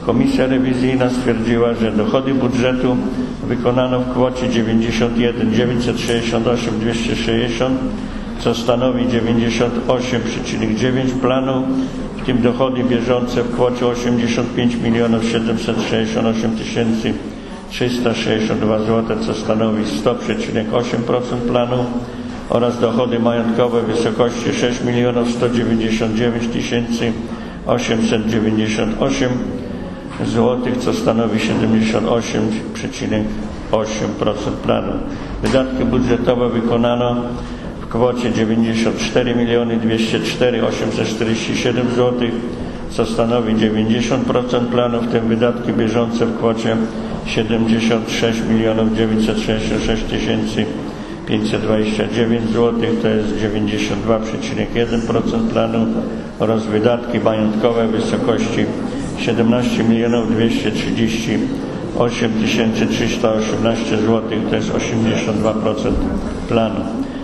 Komisja rewizyjna stwierdziła, że dochody budżetu wykonano w kwocie 91 968 260, co stanowi 98,9 planu, w tym dochody bieżące w kwocie 85 768 362 zł, co stanowi 100,8% planu, oraz dochody majątkowe w wysokości 6 199 898 zł, co stanowi 78,8% planu. Wydatki budżetowe wykonano w kwocie 94 204 847 zł, co stanowi 90% planu, w tym wydatki bieżące w kwocie 76 966 529 zł, to jest 92,1% planu, oraz wydatki majątkowe w wysokości 17 238 318 zł, to jest 82% planu.